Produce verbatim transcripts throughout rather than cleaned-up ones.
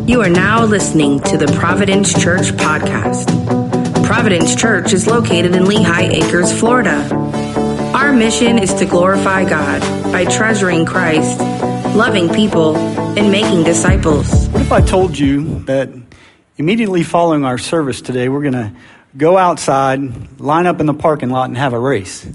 You are now listening to the Providence Church podcast. Providence Church is located in Lehigh Acres, Florida. Our mission is to glorify God by treasuring Christ, loving people, and making disciples. What if I told you that immediately following our service today, we're going to go outside, line up in the parking lot, and have a race?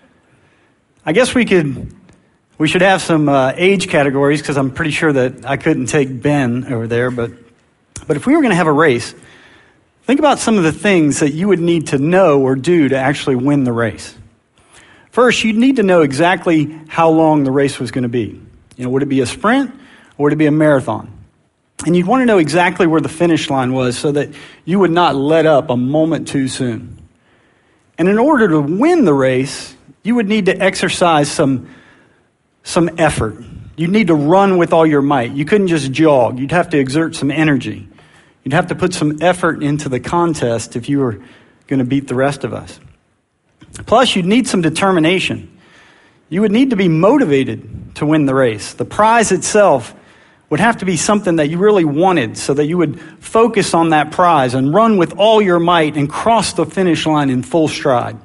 I guess we could, we should have some uh, age categories, because I'm pretty sure that I couldn't take Ben over there. But, but if we were going to have a race, think about some of the things that you would need to know or do to actually win the race. First, you'd need to know exactly how long the race was going to be. You know, would it be a sprint or would it be a marathon? And you'd want to know exactly where the finish line was so that you would not let up a moment too soon. And in order to win the race, you would need to exercise some, some effort. You'd need to run with all your might. You couldn't just jog. You'd have to exert some energy. You'd have to put some effort into the contest if you were going to beat the rest of us. Plus, you'd need some determination. You would need to be motivated to win the race. The prize itself would have to be something that you really wanted so that you would focus on that prize and run with all your might and cross the finish line in full stride.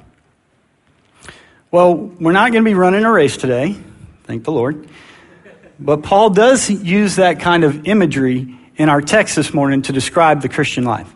Well, we're not going to be running a race today, thank the Lord. But Paul does use that kind of imagery in our text this morning to describe the Christian life.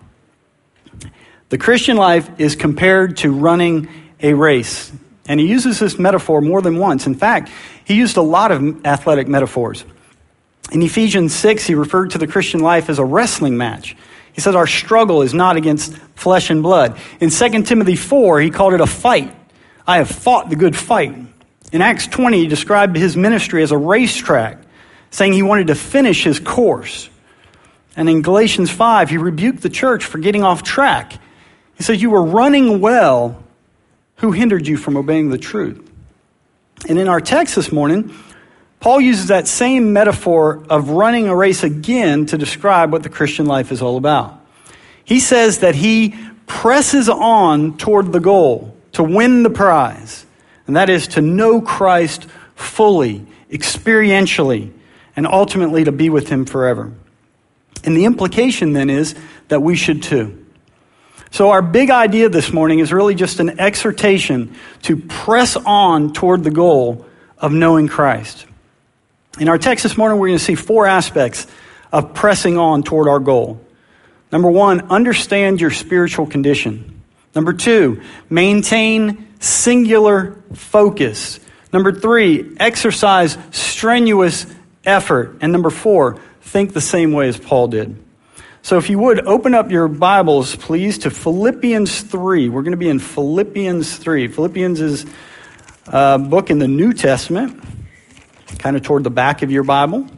The Christian life is compared to running a race. And he uses this metaphor more than once. In fact, he used a lot of athletic metaphors. In Ephesians six, he referred to the Christian life as a wrestling match. He said our struggle is not against flesh and blood. In Second Timothy four, he called it a fight. I have fought the good fight. In Acts twenty, he described his ministry as a racetrack, saying he wanted to finish his course. And in Galatians five, he rebuked the church for getting off track. He said, you were running well. Who hindered you from obeying the truth? And in our text this morning, Paul uses that same metaphor of running a race again to describe what the Christian life is all about. He says that he presses on toward the goal to win the prize, and that is to know Christ fully, experientially, and ultimately to be with him forever. And the implication then is that we should too. So our big idea this morning is really just an exhortation to press on toward the goal of knowing Christ. In our text this morning, we're going to see four aspects of pressing on toward our goal. Number one, understand your spiritual condition. Number two, maintain singular focus. Number three, exercise strenuous effort. And number four, think the same way as Paul did. So if you would, open up your Bibles, please, to Philippians three. We're going to be in Philippians three. Philippians is a book in the New Testament, kind of toward the back of your Bible.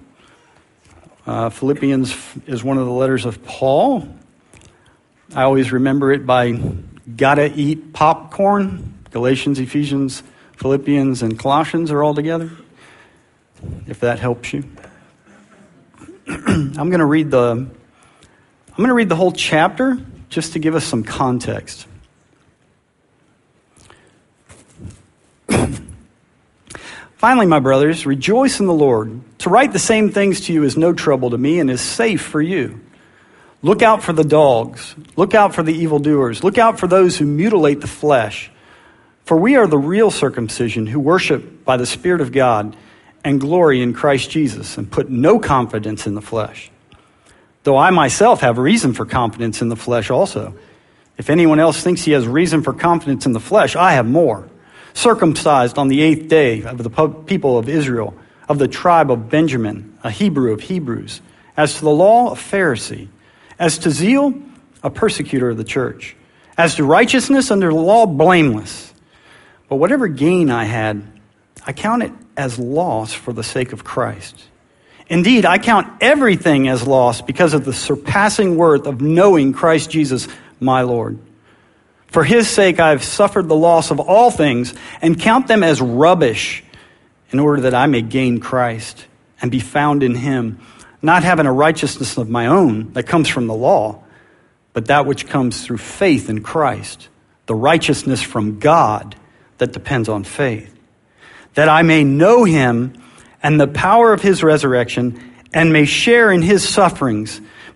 Uh, Philippians is one of the letters of Paul. I always remember it by gotta eat popcorn. Galatians, Ephesians, Philippians, and Colossians are all together, if that helps you. I'm going to read the... I'm going to read the whole chapter just to give us some context. Finally, my brothers, rejoice in the Lord. To write the same things to you is no trouble to me and is safe for you. Look out for the dogs. Look out for the evildoers. Look out for those who mutilate the flesh. For we are the real circumcision who worship by the Spirit of God and glory in Christ Jesus and put no confidence in the flesh. Though I myself have reason for confidence in the flesh also. If anyone else thinks he has reason for confidence in the flesh, I have more. Circumcised on the eighth day of the people of Israel, of the tribe of Benjamin, a Hebrew of Hebrews. As to the law, a Pharisee. As to zeal, a persecutor of the church. As to righteousness under the law, blameless. But whatever gain I had, I count it as loss for the sake of Christ. Indeed, I count everything as loss because of the surpassing worth of knowing Christ Jesus, my Lord. For his sake, I have suffered the loss of all things and count them as rubbish in order that I may gain Christ and be found in him, not having a righteousness of my own that comes from the law, but that which comes through faith in Christ, the righteousness from God that depends on faith, that I may know him and the power of his resurrection and may share in his sufferings,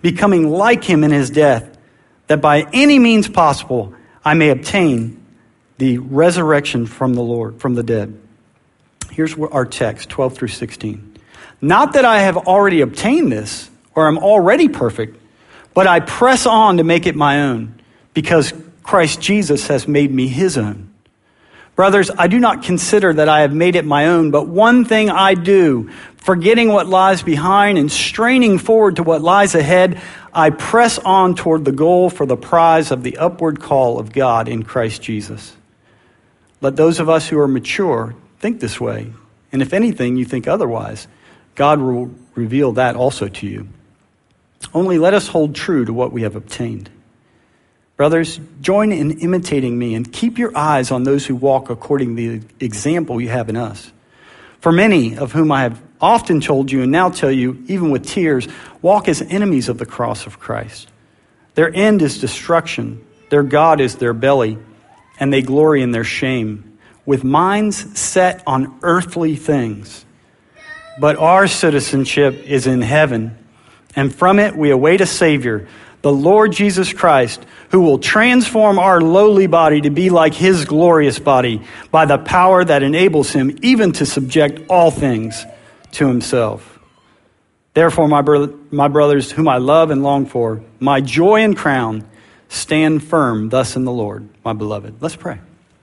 becoming like him in his death, that by any means possible I may obtain the resurrection from the Lord, from the dead. Here's our text, twelve through sixteen. Not that I have already obtained this, or am already perfect, but I press on to make it my own, because Christ Jesus has made me his own. Brothers, I do not consider that I have made it my own, but one thing I do, forgetting what lies behind and straining forward to what lies ahead, I press on toward the goal for the prize of the upward call of God in Christ Jesus. Let those of us who are mature think this way, and if anything you think otherwise, God will reveal that also to you. Only let us hold true to what we have obtained. Brothers, join in imitating me and keep your eyes on those who walk according to the example you have in us. For many of whom I have often told you and now tell you, even with tears, walk as enemies of the cross of Christ. Their end is destruction. Their God is their belly, and they glory in their shame, with minds set on earthly things. But our citizenship is in heaven, and from it we await a Savior, the Lord Jesus Christ, who will transform our lowly body to be like his glorious body by the power that enables him even to subject all things to himself. Therefore, my, bro- my brothers, whom I love and long for, my joy and crown, stand firm thus in the Lord, my beloved. Let's pray.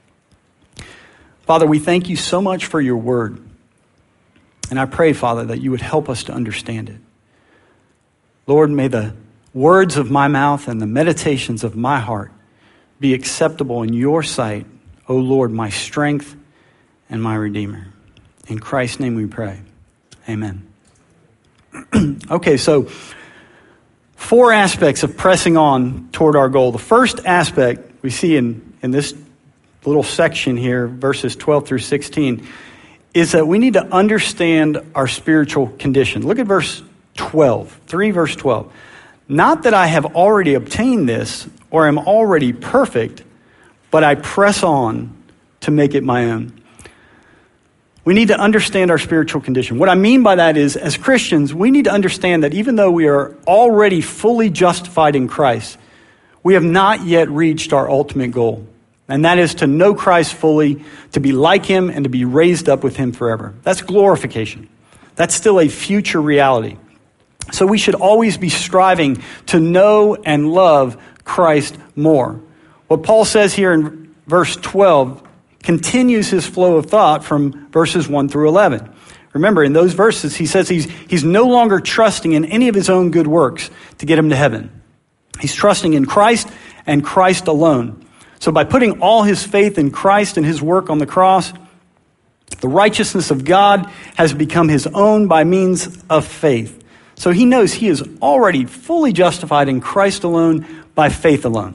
Father, we thank you so much for your word. And I pray, Father, that you would help us to understand it. Lord, may the words of my mouth and the meditations of my heart be acceptable in your sight, O Lord, my strength and my Redeemer. In Christ's name we pray. Amen. Okay, so four aspects of pressing on toward our goal. The first aspect we see in, in this little section here, verses twelve through sixteen, is that we need to understand our spiritual condition. Look at verse twelve, three verse twelve. Not that I have already obtained this or am already perfect, but I press on to make it my own. We need to understand our spiritual condition. What I mean by that is, as Christians, we need to understand that even though we are already fully justified in Christ, we have not yet reached our ultimate goal. And that is to know Christ fully, to be like him, and to be raised up with him forever. That's glorification. That's still a future reality. So we should always be striving to know and love Christ more. What Paul says here in verse twelve continues his flow of thought from verses one through eleven. Remember, in those verses, he says he's, he's no longer trusting in any of his own good works to get him to heaven. He's trusting in Christ and Christ alone. So by putting all his faith in Christ and his work on the cross, the righteousness of God has become his own by means of faith. So he knows he is already fully justified in Christ alone by faith alone.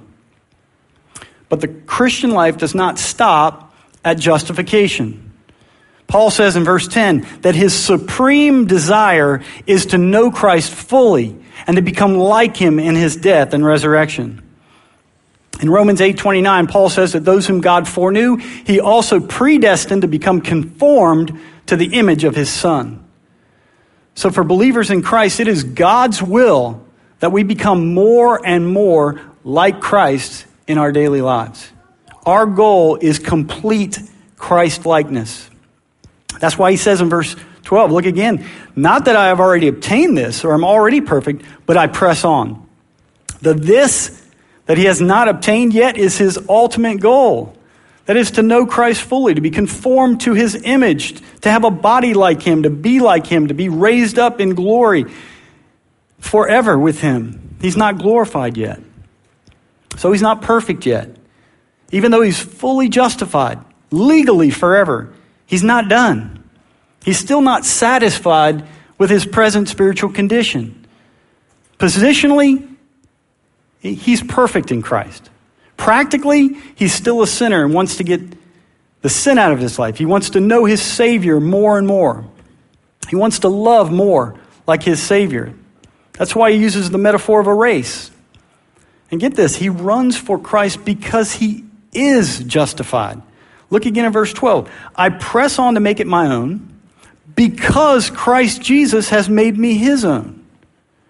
But the Christian life does not stop at justification. Paul says in verse ten that his supreme desire is to know Christ fully and to become like him in his death and resurrection. In Romans eight twenty-nine, Paul says that those whom God foreknew, he also predestined to become conformed to the image of his Son. So for believers in Christ, it is God's will that we become more and more like Christ in our daily lives. Our goal is complete Christ-likeness. That's why he says in verse twelve, look again, not that I have already obtained this or am already perfect, but I press on. The this that he has not obtained yet is his ultimate goal. That is to know Christ fully, to be conformed to his image, to have a body like him, to be like him, to be raised up in glory forever with him. He's not glorified yet. So he's not perfect yet. Even though he's fully justified, legally forever, he's not done. He's still not satisfied with his present spiritual condition. Positionally, he's perfect in Christ. Practically, he's still a sinner and wants to get the sin out of his life. He wants to know his Savior more and more. He wants to love more like his Savior. That's why he uses the metaphor of a race. And get this, he runs for Christ because he is justified. Look again at verse twelve. I press on to make it my own because Christ Jesus has made me his own.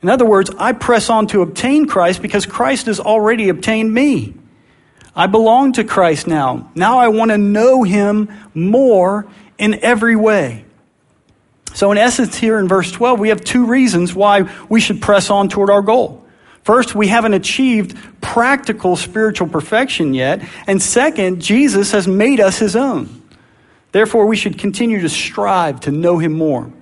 In other words, I press on to obtain Christ because Christ has already obtained me. I belong to Christ now. Now I want to know him more in every way. So in essence here in verse twelve, we have two reasons why we should press on toward our goal. First, we haven't achieved practical spiritual perfection yet. And second, Jesus has made us his own. Therefore, we should continue to strive to know him more.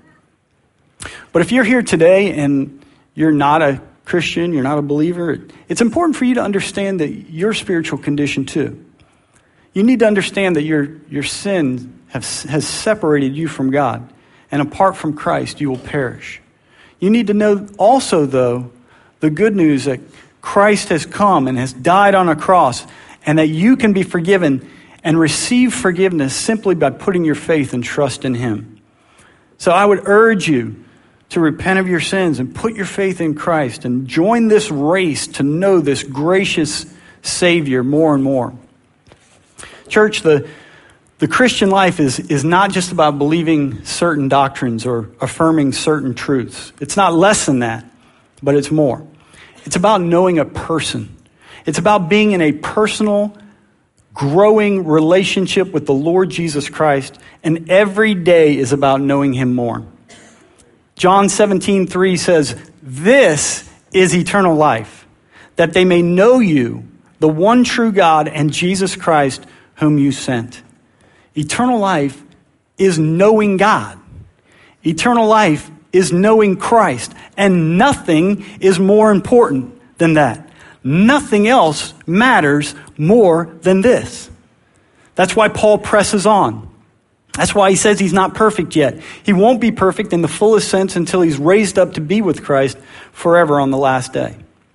But if you're here today and you're not a Christian, you're not a believer, it's important for you to understand that your spiritual condition too. You need to understand that your, your sin have, has separated you from God, and apart from Christ, you will perish. You need to know also, though, the good news that Christ has come and has died on a cross, and that you can be forgiven and receive forgiveness simply by putting your faith and trust in him. So I would urge you to repent of your sins and put your faith in Christ and join this race to know this gracious Savior more and more. Church, the, the Christian life is, is not just about believing certain doctrines or affirming certain truths. It's not less than that, but it's more. It's about knowing a person. It's about being in a personal, growing relationship with the Lord Jesus Christ, and every day is about knowing him more. John seventeen three says, "This is eternal life, that they may know you, the one true God, and Jesus Christ, whom you sent." Eternal life is knowing God. Eternal life is knowing Christ. And nothing is more important than that. Nothing else matters more than this. That's why Paul presses on. That's why he says he's not perfect yet. He won't be perfect in the fullest sense until he's raised up to be with Christ forever on the last day.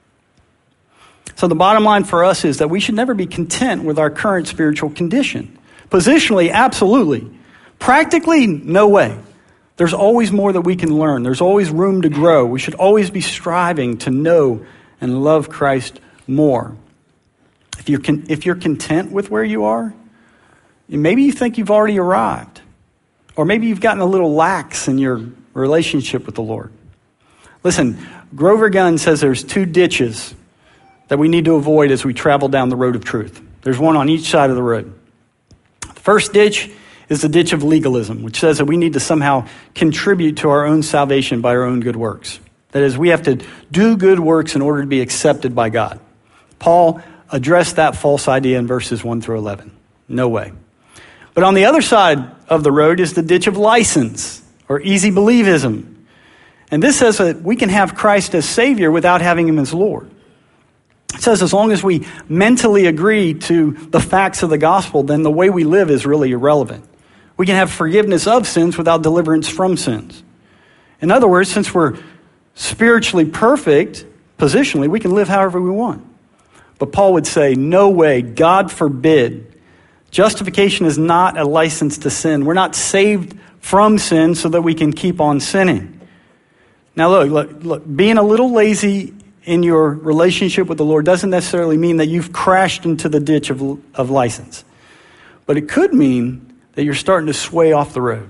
So the bottom line for us is that we should never be content with our current spiritual condition. Positionally, absolutely. Practically, no way. There's always more that we can learn. There's always room to grow. We should always be striving to know and love Christ more. If you're, con- if you're content with where you are, maybe you think you've already arrived. Or maybe you've gotten a little lax in your relationship with the Lord. Listen, Grover Gunn says there's two ditches that we need to avoid as we travel down the road of truth. There's one on each side of the road. The first ditch is the ditch of legalism, which says that we need to somehow contribute to our own salvation by our own good works. That is, we have to do good works in order to be accepted by God. Paul addressed that false idea in verses one through eleven. No way. But on the other side of the road is the ditch of license, or easy believism. And this says that we can have Christ as Savior without having him as Lord. It says as long as we mentally agree to the facts of the gospel, then the way we live is really irrelevant. We can have forgiveness of sins without deliverance from sins. In other words, since we're spiritually perfect, positionally, we can live however we want. But Paul would say, no way, God forbid. Justification is not a license to sin. We're not saved from sin so that we can keep on sinning. Now look, look, look, being a little lazy in your relationship with the Lord doesn't necessarily mean that you've crashed into the ditch of, of license. But it could mean that you're starting to sway off the road.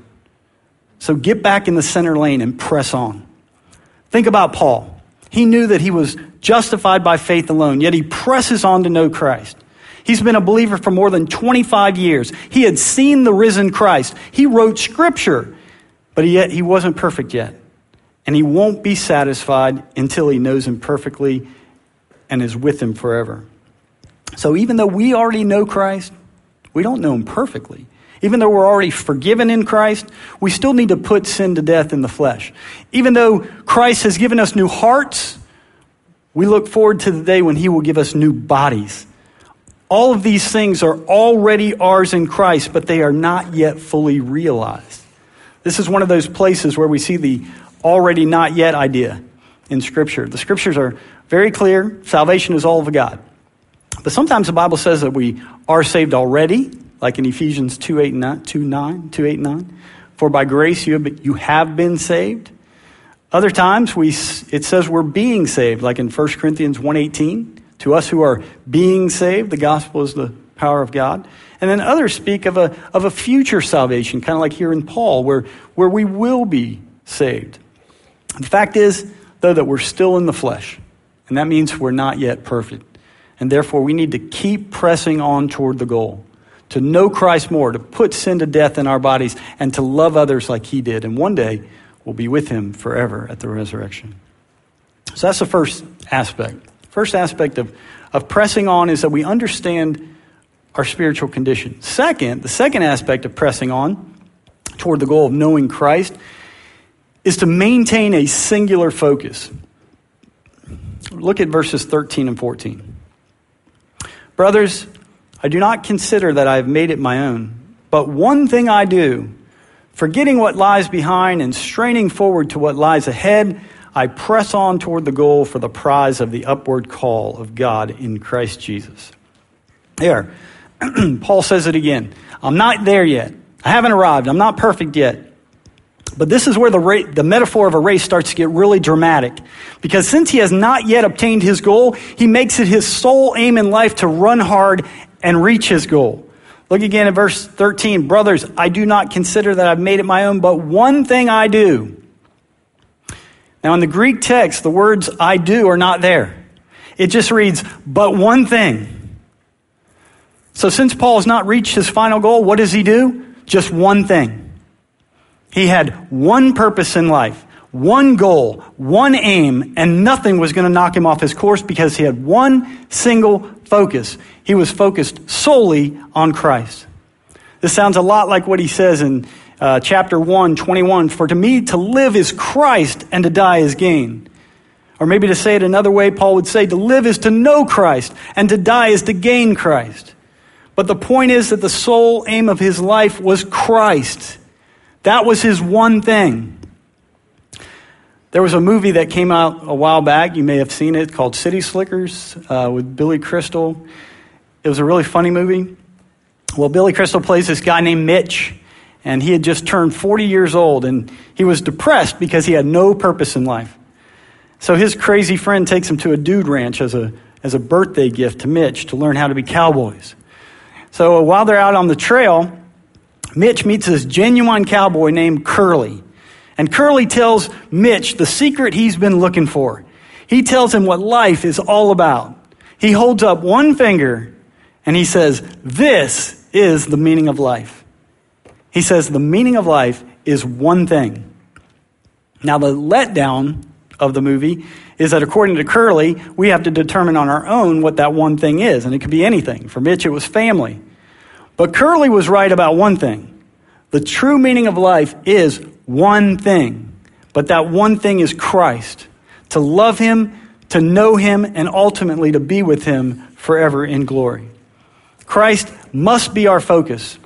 So get back in the center lane and press on. Think about Paul. He knew that he was justified by faith alone, yet he presses on to know Christ. He's been a believer for more than twenty-five years. He had seen the risen Christ. He wrote scripture, but yet he wasn't perfect yet. And he won't be satisfied until he knows him perfectly and is with him forever. So even though we already know Christ, we don't know him perfectly. Even though we're already forgiven in Christ, we still need to put sin to death in the flesh. Even though Christ has given us new hearts, we look forward to the day when he will give us new bodies. All of these things are already ours in Christ, but they are not yet fully realized. This is one of those places where we see the already not yet idea in Scripture. The Scriptures are very clear. Salvation is all of God. But sometimes the Bible says that we are saved already, like in Ephesians two eight nine, two nine, two eight nine. For by grace you have been, you have been saved. Other times we it says we're being saved, like in First Corinthians one eighteen. To us who are being saved, the gospel is the power of God. And then others speak of a of a future salvation, kind of like here in Paul, where, where we will be saved. The fact is, though that we're still in the flesh. And that means we're not yet perfect. And therefore, we need to keep pressing on toward the goal, to know Christ more, to put sin to death in our bodies, and to love others like he did. And one day, we'll be with him forever at the resurrection. So that's the first aspect. First aspect of, of pressing on is that we understand our spiritual condition. Second, the second aspect of pressing on toward the goal of knowing Christ is to maintain a singular focus. Look at verses thirteen and fourteen. Brothers, I do not consider that I have made it my own, but one thing I do, forgetting what lies behind and straining forward to what lies ahead, I press on toward the goal for the prize of the upward call of God in Christ Jesus. There, Paul says it again. I'm not there yet. I haven't arrived. I'm not perfect yet. But this is where the ra- the metaphor of a race starts to get really dramatic. Because since he has not yet obtained his goal, he makes it his sole aim in life to run hard and reach his goal. Look again at verse thirteen. Brothers, I do not consider that I've made it my own, but one thing I do. Now in the Greek text, the words I do are not there. It just reads, but one thing. So since Paul has not reached his final goal, what does he do? Just one thing. He had one purpose in life, one goal, one aim, and nothing was going to knock him off his course because he had one single focus. He was focused solely on Christ. This sounds a lot like what he says in uh, chapter one, twenty-one, for to me to live is Christ and to die is gain. Or maybe to say it another way, Paul would say to live is to know Christ and to die is to gain Christ. But the point is that the sole aim of his life was Christ. That was his one thing. There was a movie that came out a while back. You may have seen it, called City Slickers uh, with Billy Crystal. It was a really funny movie. Well, Billy Crystal plays this guy named Mitch, and he had just turned forty years old, and he was depressed because he had no purpose in life. So his crazy friend takes him to a dude ranch as a as a birthday gift to Mitch to learn how to be cowboys. So while they're out on the trail, Mitch meets this genuine cowboy named Curly. And Curly tells Mitch the secret he's been looking for. He tells him what life is all about. He holds up one finger and he says, this is the meaning of life. He says the meaning of life is one thing. Now the letdown of the movie is that according to Curly, we have to determine on our own what that one thing is. And it could be anything. For Mitch, it was family. But Curly was right about one thing. The true meaning of life is one thing. But that one thing is Christ. To love him, to know him, and ultimately to be with him forever in glory. Christ must be our focus.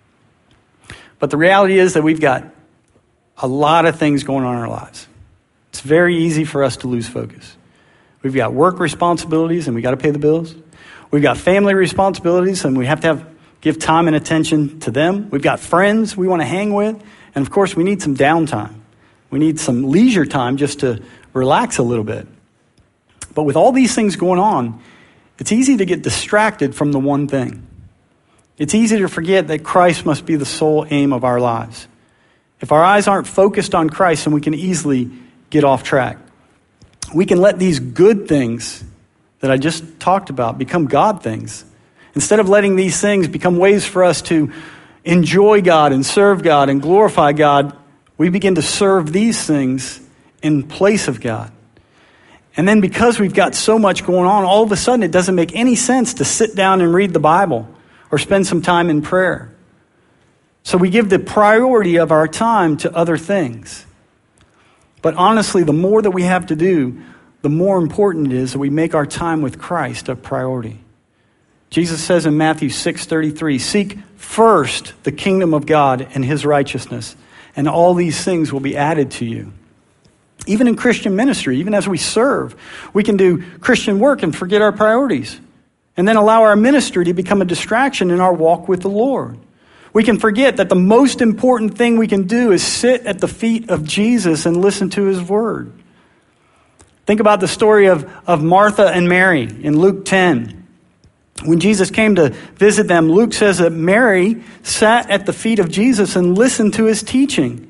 But the reality is that we've got a lot of things going on in our lives. It's very easy for us to lose focus. We've got work responsibilities and we got to pay the bills. We've got family responsibilities and we have to have give time and attention to them. We've got friends we want to hang with. And of course, we need some downtime. We need some leisure time just to relax a little bit. But with all these things going on, it's easy to get distracted from the one thing. It's easy to forget that Christ must be the sole aim of our lives. If our eyes aren't focused on Christ, then we can easily get off track. We can let these good things that I just talked about become God things. Instead of letting these things become ways for us to enjoy God and serve God and glorify God, we begin to serve these things in place of God. And then because we've got so much going on, all of a sudden it doesn't make any sense to sit down and read the Bible or spend some time in prayer. So we give the priority of our time to other things. But honestly, the more that we have to do, the more important it is that we make our time with Christ a priority. Jesus says in Matthew six thirty-three, seek first the kingdom of God and his righteousness, and all these things will be added to you. Even in Christian ministry, even as we serve, we can do Christian work and forget our priorities, and then allow our ministry to become a distraction in our walk with the Lord. We can forget that the most important thing we can do is sit at the feet of Jesus and listen to his word. Think about the story of, of Martha and Mary in Luke ten. When Jesus came to visit them, Luke says that Mary sat at the feet of Jesus and listened to his teaching.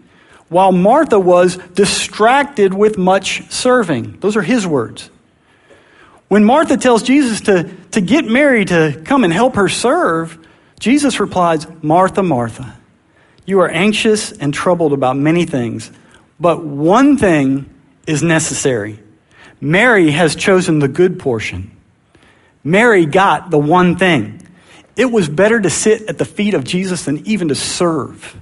while Martha was distracted with much serving. Those are his words. When Martha tells Jesus to, to get Mary to come and help her serve, Jesus replies, Martha, Martha, you are anxious and troubled about many things, but one thing is necessary. Mary has chosen the good portion. Mary got the one thing. It was better to sit at the feet of Jesus than even to serve.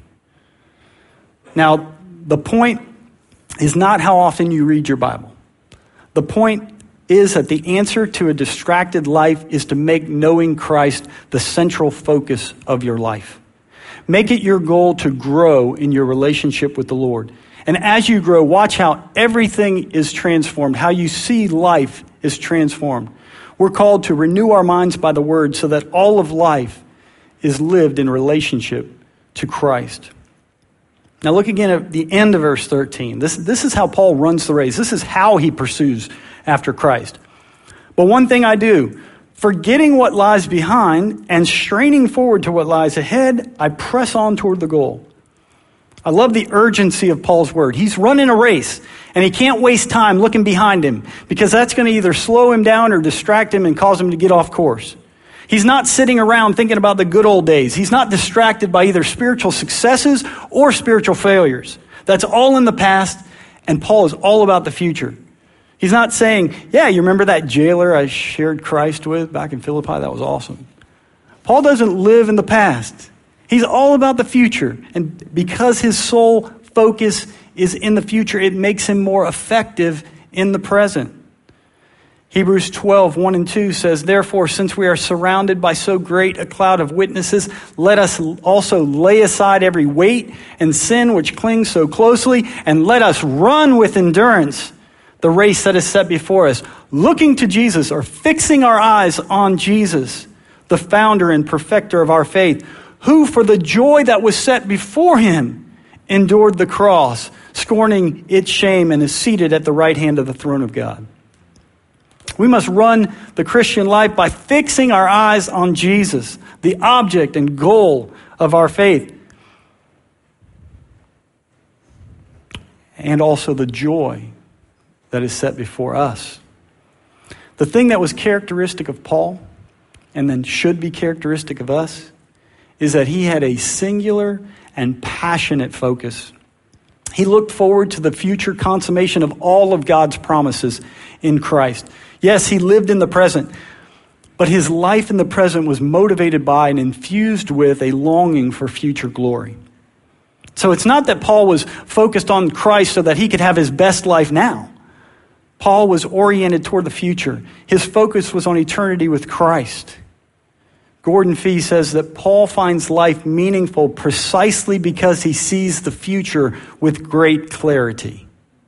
Now, the point is not how often you read your Bible. The point is that the answer to a distracted life is to make knowing Christ the central focus of your life. Make it your goal to grow in your relationship with the Lord. And as you grow, watch how everything is transformed, how you see life is transformed. We're called to renew our minds by the word so that all of life is lived in relationship to Christ. Now look again at the end of verse thirteen. This, this is how Paul runs the race. This is how he pursues after Christ. But one thing I do, forgetting what lies behind and straining forward to what lies ahead, I press on toward the goal. I love the urgency of Paul's word. He's running a race, and he can't waste time looking behind him because that's going to either slow him down or distract him and cause him to get off course. He's not sitting around thinking about the good old days. He's not distracted by either spiritual successes or spiritual failures. That's all in the past, and Paul is all about the future. He's not saying, yeah, you remember that jailer I shared Christ with back in Philippi? That was awesome. Paul doesn't live in the past. He's all about the future. And because his sole focus is in the future, it makes him more effective in the present. Hebrews twelve, one and two says, therefore, since we are surrounded by so great a cloud of witnesses, let us also lay aside every weight and sin which clings so closely, and let us run with endurance the race that is set before us, looking to Jesus, or fixing our eyes on Jesus, the founder and perfecter of our faith, who for the joy that was set before him endured the cross, scorning its shame, and is seated at the right hand of the throne of God. We must run the Christian life by fixing our eyes on Jesus, the object and goal of our faith, and also the joy that is set before us. The thing that was characteristic of Paul, and then should be characteristic of us, is that he had a singular and passionate focus. He looked forward to the future consummation of all of God's promises in Christ. Yes, he lived in the present, but his life in the present was motivated by and infused with a longing for future glory. So it's not that Paul was focused on Christ so that he could have his best life now. Paul was oriented toward the future. His focus was on eternity with Christ. Gordon Fee says that Paul finds life meaningful precisely because he sees the future with great clarity.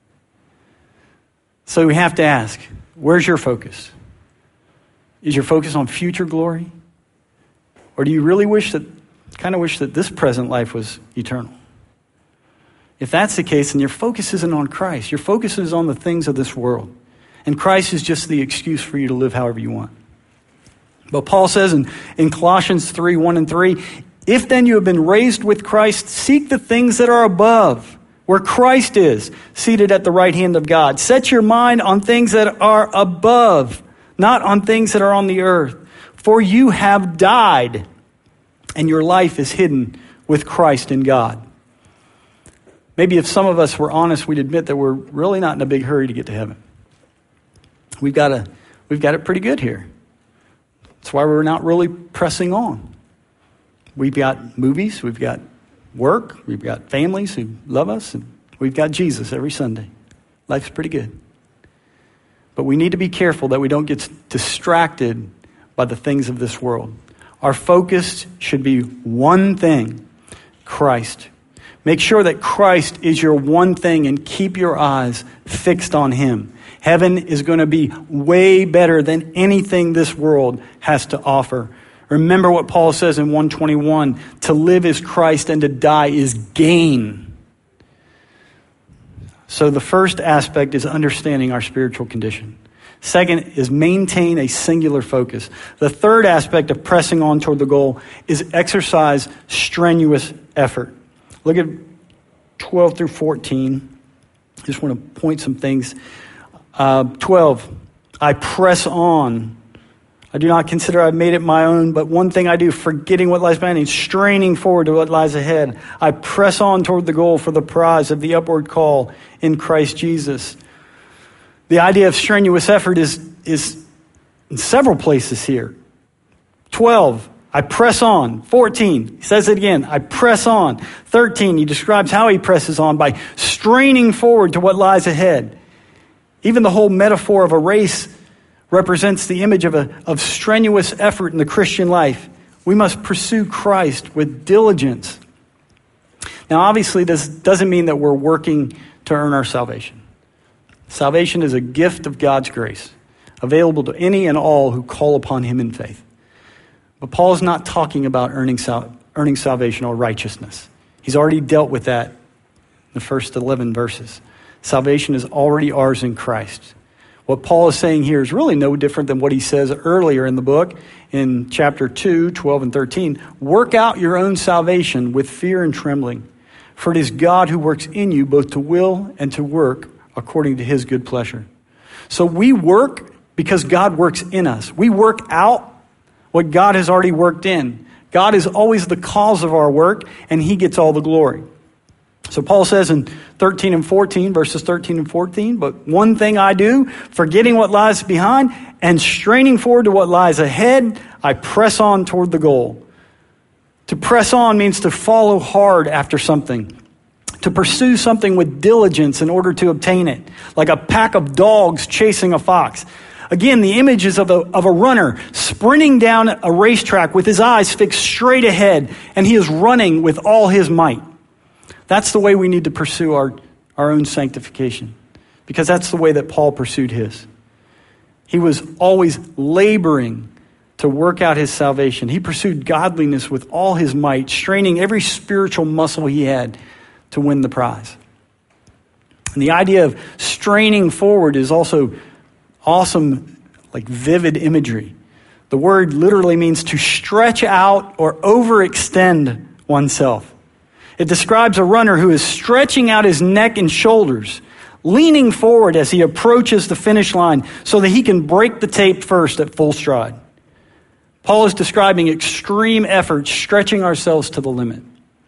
So we have to ask, where's your focus? Is your focus on future glory? Or do you really wish that, kind of wish that this present life was eternal? If that's the case, then your focus isn't on Christ. Your focus is on the things of this world. And Christ is just the excuse for you to live however you want. But Paul says in, in Colossians three, one and three, if then you have been raised with Christ, seek the things that are above, where Christ is, seated at the right hand of God. Set your mind on things that are above, not on things that are on the earth. For you have died, and your life is hidden with Christ in God. Maybe if some of us were honest, we'd admit that we're really not in a big hurry to get to heaven. We've got a, we've got it pretty good here. That's why we're not really pressing on. We've got movies, we've got work, we've got families who love us, and we've got Jesus every Sunday. Life's pretty good. But we need to be careful that we don't get distracted by the things of this world. Our focus should be one thing, Christ. Make sure that Christ is your one thing and keep your eyes fixed on him. Heaven is going to be way better than anything this world has to offer. Remember what Paul says in one twenty-one, to live is Christ and to die is gain. So the first aspect is understanding our spiritual condition. Second is maintain a singular focus. The third aspect of pressing on toward the goal is exercise strenuous effort. Look at twelve through fourteen. Just want to point some things. Uh, twelve, I press on. I do not consider I've made it my own, but one thing I do, forgetting what lies behind me, straining forward to what lies ahead. I press on toward the goal for the prize of the upward call in Christ Jesus. The idea of strenuous effort is, is in several places here. twelve, I press on. fourteen, he says it again, I press on. thirteen, he describes how he presses on by straining forward to what lies ahead. Even the whole metaphor of a race represents the image of a of strenuous effort in the Christian life. We must pursue Christ with diligence. Now, obviously, this doesn't mean that we're working to earn our salvation. Salvation is a gift of God's grace, available to any and all who call upon him in faith. But Paul is not talking about earning sal- earning salvation or righteousness. He's already dealt with that in the first eleven verses. Salvation is already ours in Christ. What Paul is saying here is really no different than what he says earlier in the book in chapter two, twelve and thirteen. Work out your own salvation with fear and trembling, for it is God who works in you both to will and to work according to his good pleasure. So we work because God works in us. We work out what God has already worked in. God is always the cause of our work, and he gets all the glory. So Paul says in thirteen and fourteen, verses thirteen and fourteen, but one thing I do, forgetting what lies behind and straining forward to what lies ahead, I press on toward the goal. To press on means to follow hard after something, to pursue something with diligence in order to obtain it, like a pack of dogs chasing a fox. Again, the image is of a, of a runner sprinting down a racetrack with his eyes fixed straight ahead, and he is running with all his might. That's the way we need to pursue our, our own sanctification, because that's the way that Paul pursued his. He was always laboring to work out his salvation. He pursued godliness with all his might, straining every spiritual muscle he had to win the prize. And the idea of straining forward is also awesome, like vivid imagery. The word literally means to stretch out or overextend oneself. It describes a runner who is stretching out his neck and shoulders, leaning forward as he approaches the finish line so that he can break the tape first at full stride. Paul is describing extreme effort, stretching ourselves to the limit.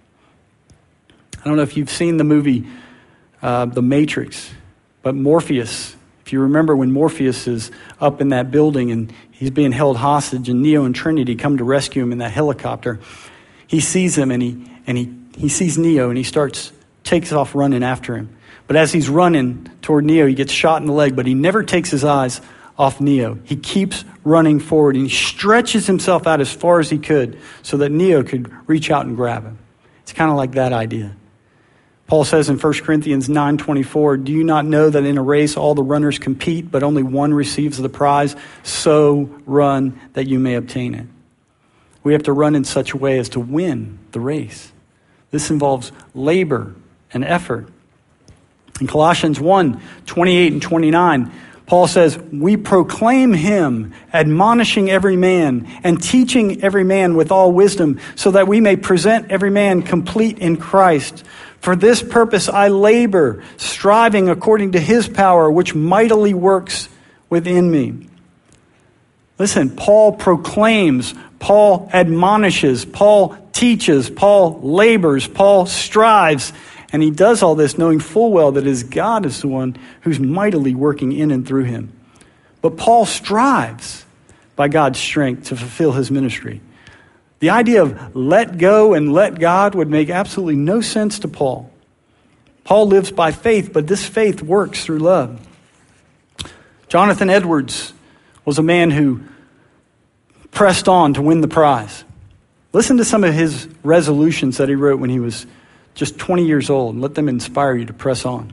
I don't know if you've seen the movie uh, The Matrix, but Morpheus, if you remember when Morpheus is up in that building and he's being held hostage and Neo and Trinity come to rescue him in that helicopter, he sees him and he and he He sees Neo and he starts, takes off running after him. But as he's running toward Neo, he gets shot in the leg, but he never takes his eyes off Neo. He keeps running forward and he stretches himself out as far as he could so that Neo could reach out and grab him. It's kind of like that idea. Paul says in First Corinthians nine twenty-four, do you not know that in a race all the runners compete, but only one receives the prize? So run that you may obtain it. We have to run in such a way as to win the race. This involves labor and effort. In Colossians one, twenty-eight and twenty-nine, Paul says, we proclaim him, admonishing every man and teaching every man with all wisdom, so that we may present every man complete in Christ. For this purpose I labor, striving according to his power, which mightily works within me. Listen, Paul proclaims, Paul admonishes, Paul teaches, Paul labors, Paul strives, and he does all this knowing full well that his God is the one who's mightily working in and through him. But Paul strives by God's strength to fulfill his ministry. The idea of let go and let God would make absolutely no sense to Paul. Paul lives by faith, but this faith works through love. Jonathan Edwards was a man who pressed on to win the prize. Listen to some of his resolutions that he wrote when he was just twenty years old and let them inspire you to press on.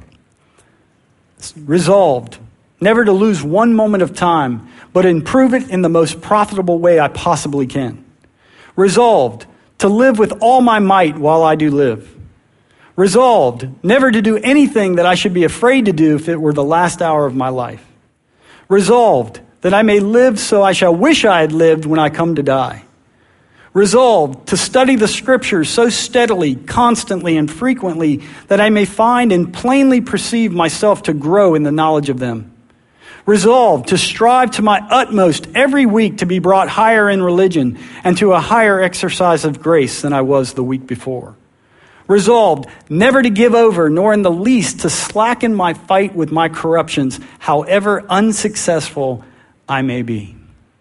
Resolved, never to lose one moment of time, but improve it in the most profitable way I possibly can. Resolved, to live with all my might while I do live. Resolved, never to do anything that I should be afraid to do if it were the last hour of my life. Resolved, that I may live so I shall wish I had lived when I come to die. Resolved to study the scriptures so steadily, constantly, and frequently that I may find and plainly perceive myself to grow in the knowledge of them. Resolved to strive to my utmost every week to be brought higher in religion and to a higher exercise of grace than I was the week before. Resolved never to give over, nor in the least to slacken my fight with my corruptions, however unsuccessful I may be.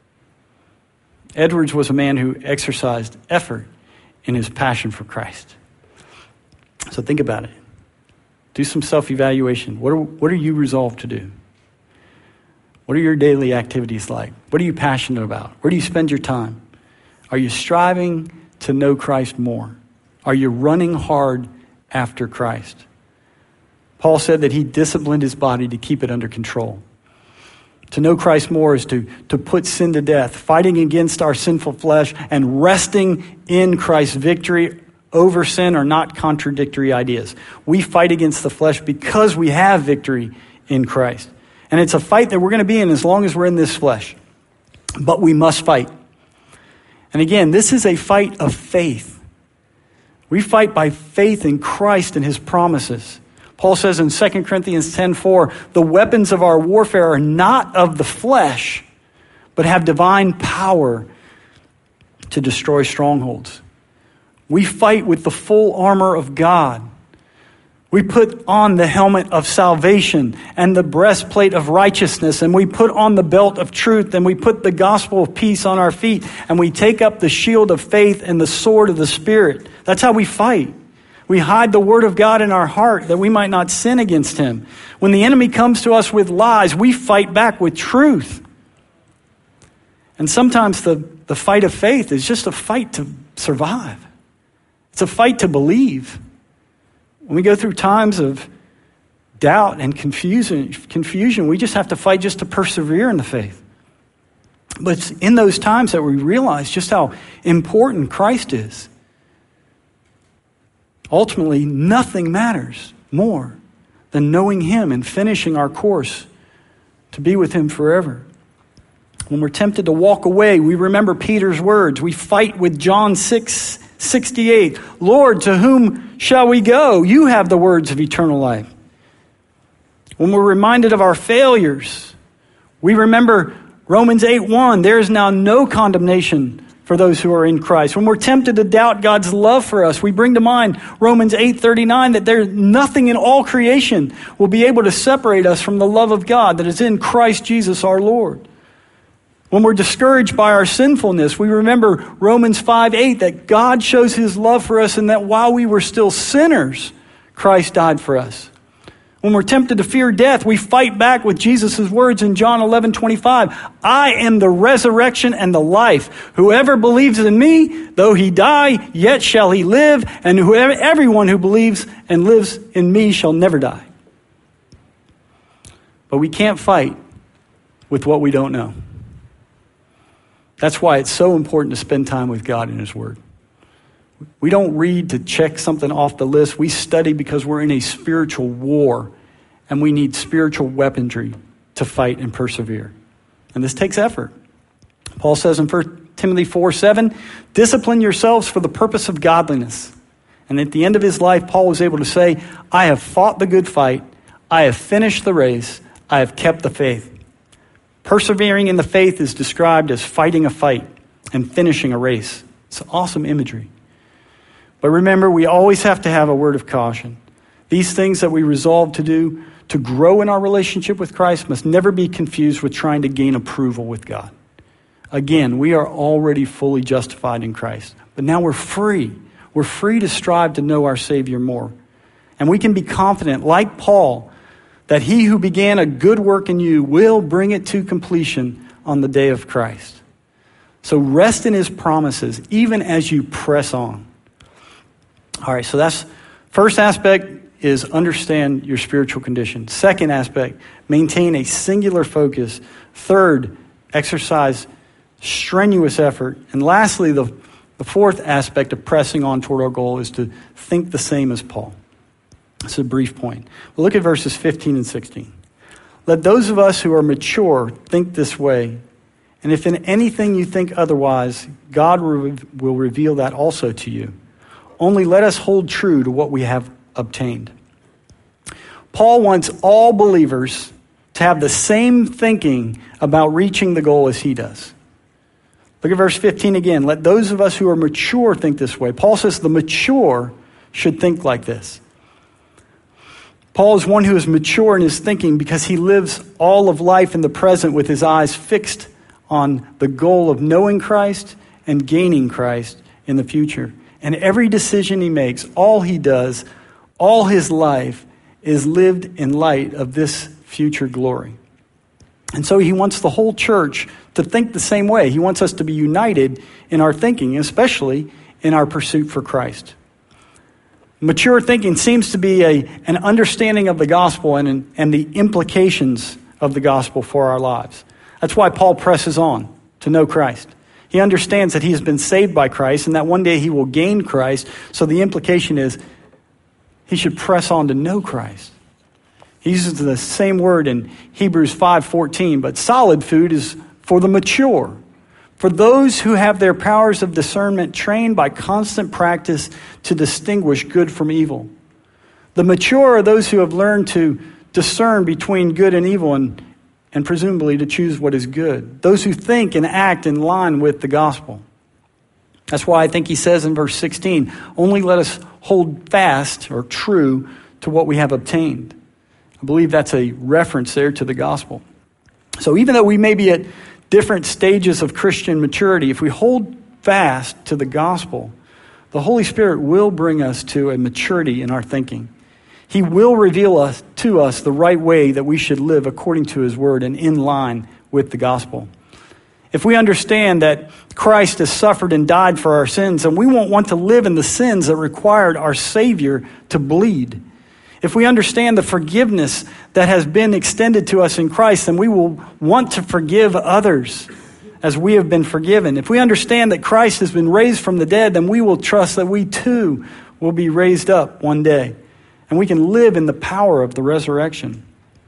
Edwards was a man who exercised effort in his passion for Christ. So think about it. Do some self-evaluation. What are, what are you resolved to do? What are your daily activities like? What are you passionate about? Where do you spend your time? Are you striving to know Christ more? Are you running hard after Christ? Paul said that he disciplined his body to keep it under control. To know Christ more is to, to put sin to death, fighting against our sinful flesh and resting in Christ's victory over sin are not contradictory ideas. We fight against the flesh because we have victory in Christ. And it's a fight that we're going to be in as long as we're in this flesh. But we must fight. And again, this is a fight of faith. We fight by faith in Christ and his promises. Paul says in Second Corinthians ten four, the weapons of our warfare are not of the flesh, but have divine power to destroy strongholds. We fight with the full armor of God. We put on the helmet of salvation and the breastplate of righteousness, and we put on the belt of truth, and we put the gospel of peace on our feet, and we take up the shield of faith and the sword of the Spirit. That's how we fight. We hide the word of God in our heart that we might not sin against him. When the enemy comes to us with lies, we fight back with truth. And sometimes the, the fight of faith is just a fight to survive. It's a fight to believe. When we go through times of doubt and confusion, confusion, we just have to fight just to persevere in the faith. But it's in those times that we realize just how important Christ is. Ultimately, nothing matters more than knowing him and finishing our course to be with him forever. When we're tempted to walk away, we remember Peter's words. We fight with John six sixty-eight. Lord, to whom shall we go? You have the words of eternal life. When we're reminded of our failures, we remember Romans eight one. There is now no condemnation for those who are in Christ. When we're tempted to doubt God's love for us, we bring to mind Romans eight thirty-nine, that there's nothing in all creation will be able to separate us from the love of God that is in Christ Jesus our Lord. When we're discouraged by our sinfulness, we remember Romans five eight, that God shows his love for us and that while we were still sinners, Christ died for us. When we're tempted to fear death, we fight back with Jesus' words in John eleven twenty-five. I am the resurrection and the life. Whoever believes in me, though he die, yet shall he live. And whoever, everyone who believes and lives in me shall never die. But we can't fight with what we don't know. That's why it's so important to spend time with God in his word. We don't read to check something off the list. We study because we're in a spiritual war and we need spiritual weaponry to fight and persevere. And this takes effort. Paul says in First Timothy four seven, discipline yourselves for the purpose of godliness. And at the end of his life, Paul was able to say, I have fought the good fight. I have finished the race. I have kept the faith. Persevering in the faith is described as fighting a fight and finishing a race. It's awesome imagery. But remember, we always have to have a word of caution. These things that we resolve to do to grow in our relationship with Christ must never be confused with trying to gain approval with God. Again, we are already fully justified in Christ. But now we're free. We're free to strive to know our Savior more. And we can be confident, like Paul, that he who began a good work in you will bring it to completion on the day of Christ. So rest in his promises, even as you press on. All right, so that's first aspect is understand your spiritual condition. Second aspect, maintain a singular focus. Third, exercise strenuous effort. And lastly, the, the fourth aspect of pressing on toward our goal is to think the same as Paul. It's a brief point. We'll look at verses fifteen and sixteen. Let those of us who are mature think this way, And if in anything you think otherwise, God will reveal that also to you. Only let us hold true to what we have obtained. Paul wants all believers to have the same thinking about reaching the goal as he does. Look at verse fifteen again. Let those of us who are mature think this way. Paul says the mature should think like this. Paul is one who is mature in his thinking because he lives all of life in the present with his eyes fixed on the goal of knowing Christ and gaining Christ in the future. And every decision he makes, all he does, all his life is lived in light of this future glory. And so he wants the whole church to think the same way. He wants us to be united in our thinking, especially in our pursuit for Christ. Mature thinking seems to be a, an understanding of the gospel and, and the implications of the gospel for our lives. That's why Paul presses on to know Christ. He understands that he has been saved by Christ and that one day he will gain Christ. So the implication is he should press on to know Christ. He uses the same word in Hebrews five fourteen, but solid food is for the mature, for those who have their powers of discernment trained by constant practice to distinguish good from evil. The mature are those who have learned to discern between good and evil and, and presumably to choose what is good. Those who think and act in line with the gospel. That's why I think he says in verse sixteen, only let us hold fast or true to what we have obtained. I believe that's a reference there to the gospel. So even though we may be at different stages of Christian maturity, if we hold fast to the gospel, the Holy Spirit will bring us to a maturity in our thinking. He will reveal us to us the right way that we should live according to his word and in line with the gospel. If we understand that Christ has suffered and died for our sins, and we won't want to live in the sins that required our Savior to bleed. If we understand the forgiveness that has been extended to us in Christ, then we will want to forgive others as we have been forgiven. If we understand that Christ has been raised from the dead, then we will trust that we too will be raised up one day. And we can live in the power of the resurrection.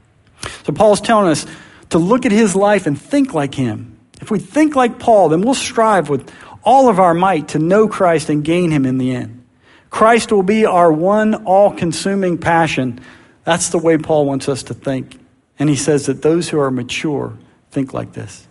So Paul's telling us to look at his life and think like him. If we think like Paul, then we'll strive with all of our might to know Christ and gain him in the end. Christ will be our one all-consuming passion. That's the way Paul wants us to think. And he says that those who are mature think like this.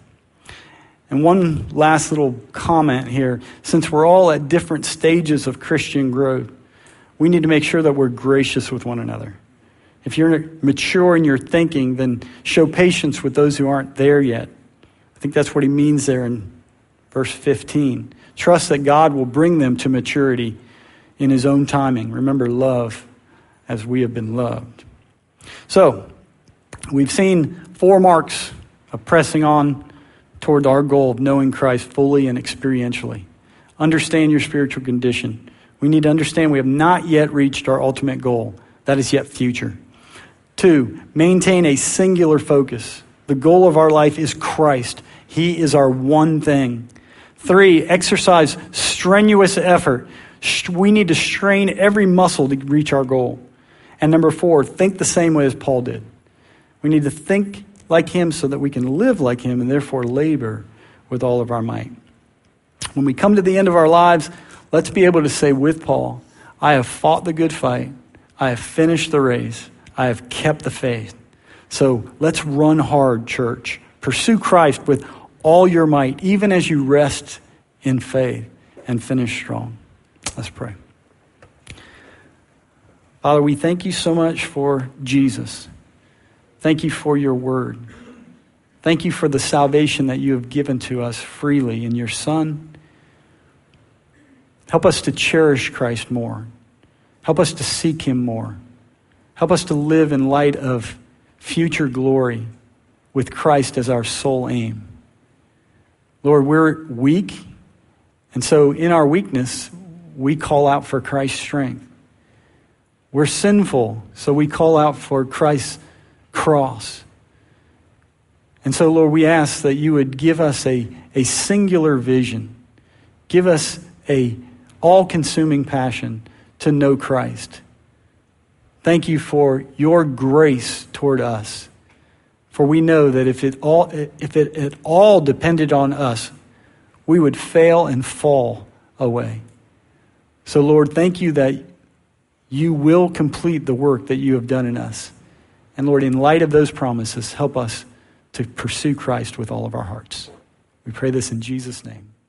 And one last little comment here. Since we're all at different stages of Christian growth, we need to make sure that we're gracious with one another. If you're mature in your thinking, then show patience with those who aren't there yet. I think that's what he means there in verse fifteen. Trust that God will bring them to maturity in his own timing. Remember, love as we have been loved. So, we've seen four marks of pressing on toward our goal of knowing Christ fully and experientially. Understand your spiritual condition. We need to understand we have not yet reached our ultimate goal. That is yet future. Two, maintain a singular focus. The goal of our life is Christ. He is our one thing. Three, exercise strenuous effort. We need to strain every muscle to reach our goal. And number four, think the same way as Paul did. We need to think like him so that we can live like him and therefore labor with all of our might. When we come to the end of our lives, let's be able to say with Paul, I have fought the good fight. I have finished the race. I have kept the faith. So let's run hard, church. Pursue Christ with all your might, even as you rest in faith and finish strong. Let's pray. Father, we thank you so much for Jesus. Thank you for your word. Thank you for the salvation that you have given to us freely in your Son. Help us to cherish Christ more. Help us to seek him more. Help us to live in light of future glory with Christ as our sole aim. Lord, we're weak, and so in our weakness, we call out for Christ's strength. We're sinful, so we call out for Christ's cross. And so, Lord, we ask that you would give us a, a singular vision. Give us a all-consuming passion to know Christ. Thank you for your grace toward us, For we know that if it all if it at all depended on us, we would fail and fall away. So Lord, thank you that you will complete the work that you have done in us. And Lord, in light of those promises, help us to pursue Christ with all of our hearts. We pray this in Jesus' name.